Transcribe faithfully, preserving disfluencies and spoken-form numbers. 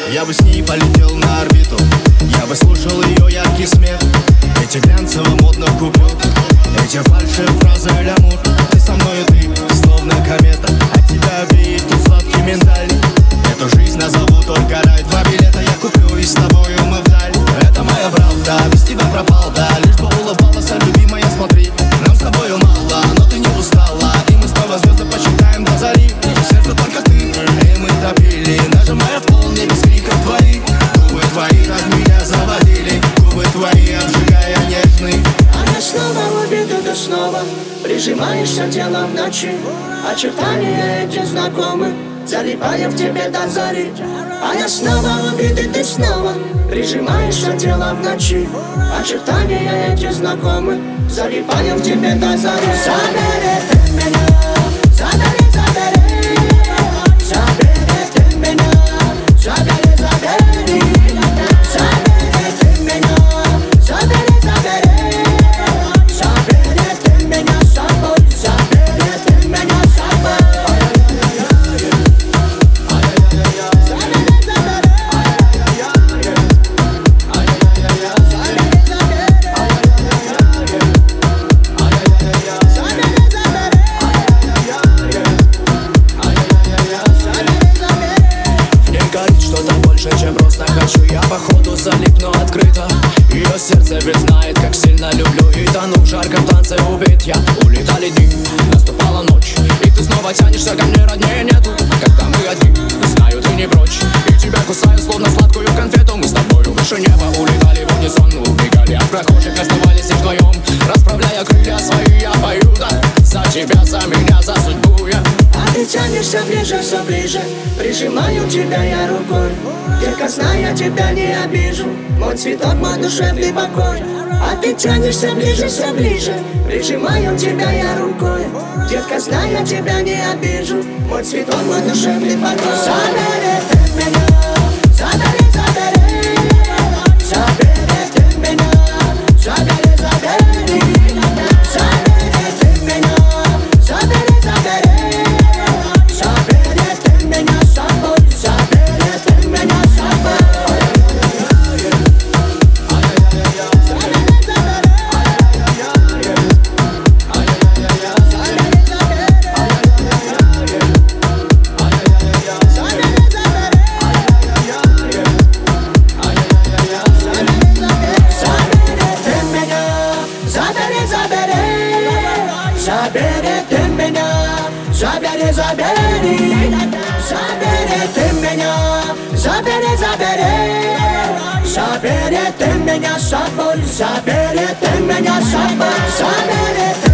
Я бы с ней полетел на орбиту, я бы слушал ее яркий смех, эти глянцево-модных купюр, эти фальшивые фразы лямур. Ты со мной, ты словно комета, от тебя веет тут сладкий миндаль. Эту жизнь назову только рай. Два билета я куплю и с тобою мы вдаль. Это моя правда, без тебя пропал, да. Лишь бы улыбалась, а любимая, смотри, нам с тобою мало, но ты не устала, и мы снова звезды посчитаем до зари. В сердце только ты, и мы топили, нажимая в пол, не без криков твоих. Губы твои так меня заводили, губы твои обжигая нежный. А я снова убит, и ты снова прижимаешься телом в ночи. Очертания эти знакомы, залипая в тебе до зари. А я снова убит, и ты снова прижимаешься телом в ночи. Очертания эти знакомы, залипая в тебе до зари. Забери ты меня, забери, забери, забери ты меня, забери, забери, забери ты меня, забери, забери, забери ты меня с собой, забери ты меня с собой. Что-то больше, чем просто хочу. Я походу залипну открыто. Ее сердце ведь знает, как сильно люблю. И тону в жарком танце убит я. Улетали дни, наступала ночь, и ты снова тянешься ко мне, роднее нету. Когда мы одни, знаю, ты не прочь. И тебя кусаю, словно сладкую конфету. Мы с тобою выше неба улетали в унисон. Убегали от прохожих, оставались и вдвоем. Расправляя крылья свои, я пою, да. За тебя, за меня, за судьбу я. А ты тянешься ближе, все ближе, прижимаю тебя я рукой. Детка, зная, тебя не обижу, мой цветок, мой душевный покой. А ты тянешься ближе, все ближе, прижимаю тебя я рукой. Детка, зная, тебя не обижу, мой цветок, мой душевный покой. Забери ты меня, забери, забери, забери ты меня, забери, забери, забери ты меня, забери, забери, забери ты меня с собой, забери ты меня с собой. Забери ты меня, забери, забери, забери ты меня, забери, забери, забери ты меня с собой, забери ты меня с собой, забери ты